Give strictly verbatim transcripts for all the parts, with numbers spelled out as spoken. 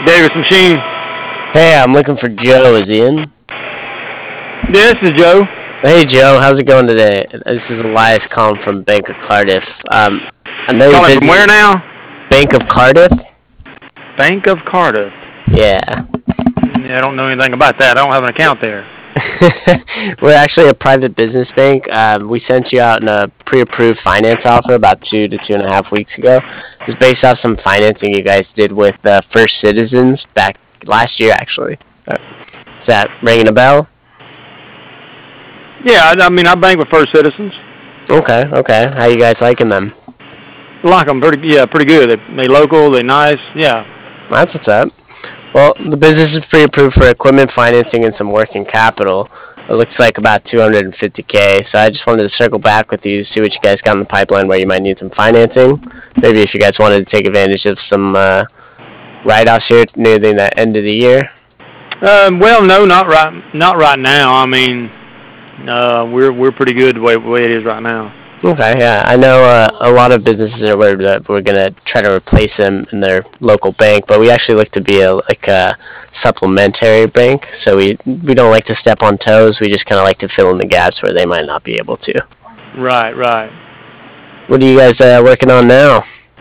Davis Machine. Hey, I'm looking for Joe. Is he in? Yeah, this is Joe. Hey, Joe. How's it going today? This is Elias calling from Bank of Cardiff. Um, I know you're Calling busy. from where now? Bank of Cardiff? Bank of Cardiff. Yeah. Yeah, I don't know anything about that. I don't have an account there. We're actually a private business bank. Um, we sent you out in a pre-approved finance offer about two to two and a half weeks ago. It was based off some financing you guys did with uh, First Citizens back last year, actually. Uh, is that ringing a bell? Yeah, I, I mean, I bank with First Citizens. Okay, okay. How you guys liking them? I like them pretty, yeah, pretty good. They, they local, they nice, yeah. That's what's up. Well, the business is pre-approved for equipment financing and some working capital. It looks like about two hundred fifty K. So I just wanted to circle back with you, see what you guys got in the pipeline where you might need some financing. Maybe if you guys wanted to take advantage of some uh, write-offs here near the end of the year. Um, well, no, not right, not right now. I mean, uh, we're we're pretty good the way, the way it is right now. Okay, yeah. I know uh, a lot of businesses are worried that we're going to try to replace them in their local bank, but we actually look to be a, like a supplementary bank. So we we don't like to step on toes. We just kind of like to fill in the gaps where they might not be able to. Right, right. What are you guys uh, working on now?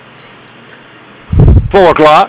Four o'clock.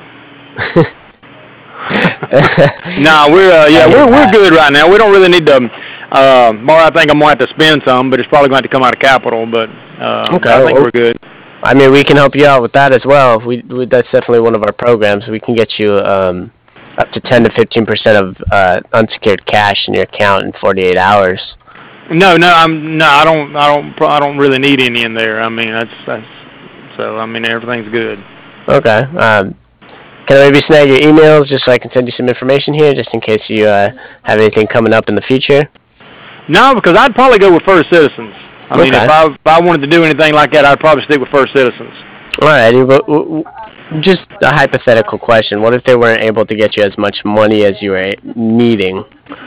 nah, we're uh, yeah, we're we're good right now. We don't really need to. Uh, more, I think I'm gonna have to spend some, but it's probably going to come out of capital. But uh, okay, I think well, we're good. I mean, we can help you out with that as well. We, we that's definitely one of our programs. We can get you um, up to ten to fifteen percent of uh, unsecured cash in your account in forty-eight hours. No, no, I'm no, I don't, I don't, I don't really need any in there. I mean, that's that's so. I mean, everything's good. Okay. Um, Can I maybe snag your emails just so I can send you some information here, just in case you uh, have anything coming up in the future? No, because I'd probably go with First Citizens. I mean, okay. if I if I wanted to do anything like that, I'd probably stick with First Citizens. Alrighty, but just a hypothetical question. What if they weren't able to get you as much money as you were needing?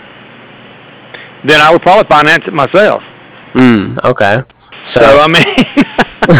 Then I would probably finance it myself. Hmm, okay. So, so I mean,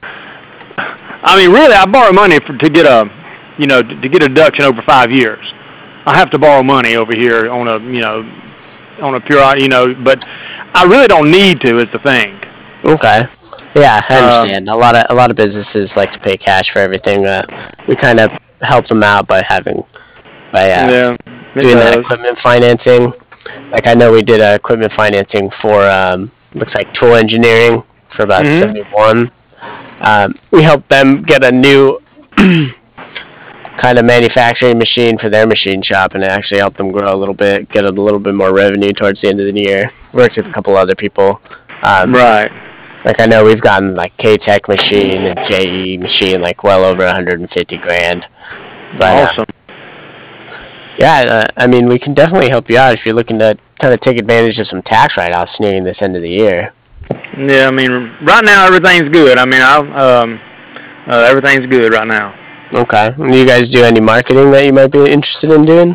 I mean, really, I borrow money for, to get a, you know, to get a deduction over five years. I have to borrow money over here on a, you know, on a pure, you know, but I really don't need to. Is the thing. Okay. Yeah, I understand. Uh, a lot of a lot of businesses like to pay cash for everything. Uh, we kind of help them out by having by uh, yeah, doing does. that equipment financing. Like I know we did uh, equipment financing for um, looks like Tool Engineering for about mm-hmm. seventy-one. Um, we helped them get a new kind of manufacturing machine for their machine shop, and it actually helped them grow a little bit, get a little bit more revenue towards the end of the year. Worked with a couple other people. Um, right. Like I know we've gotten like K-Tech machine and J E machine like well over one hundred fifty grand. But, awesome. Uh, yeah, uh, I mean we can definitely help you out if you're looking to kind of take advantage of some tax write-offs nearing this end of the year. Yeah, I mean right now everything's good. I mean I um uh, everything's good right now. Okay. Do you guys do any marketing that you might be interested in doing?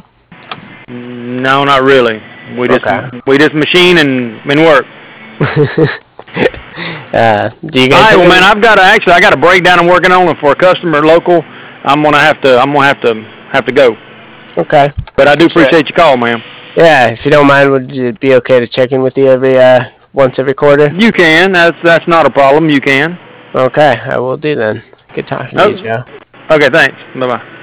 No, not really. We just okay. we just machine and, and work. uh, do you guys? All right, well, man, I've got to actually I got a breakdown I'm working on for a customer local. I'm gonna have to I'm gonna have to have to go. Okay. But I do appreciate your call, man. Yeah, if you don't mind, would it be okay to check in with you every uh once every quarter? You can. That's that's not a problem. You can. Okay, I will do then. Good talking oh. to you, Joe. Okay, thanks. Bye bye.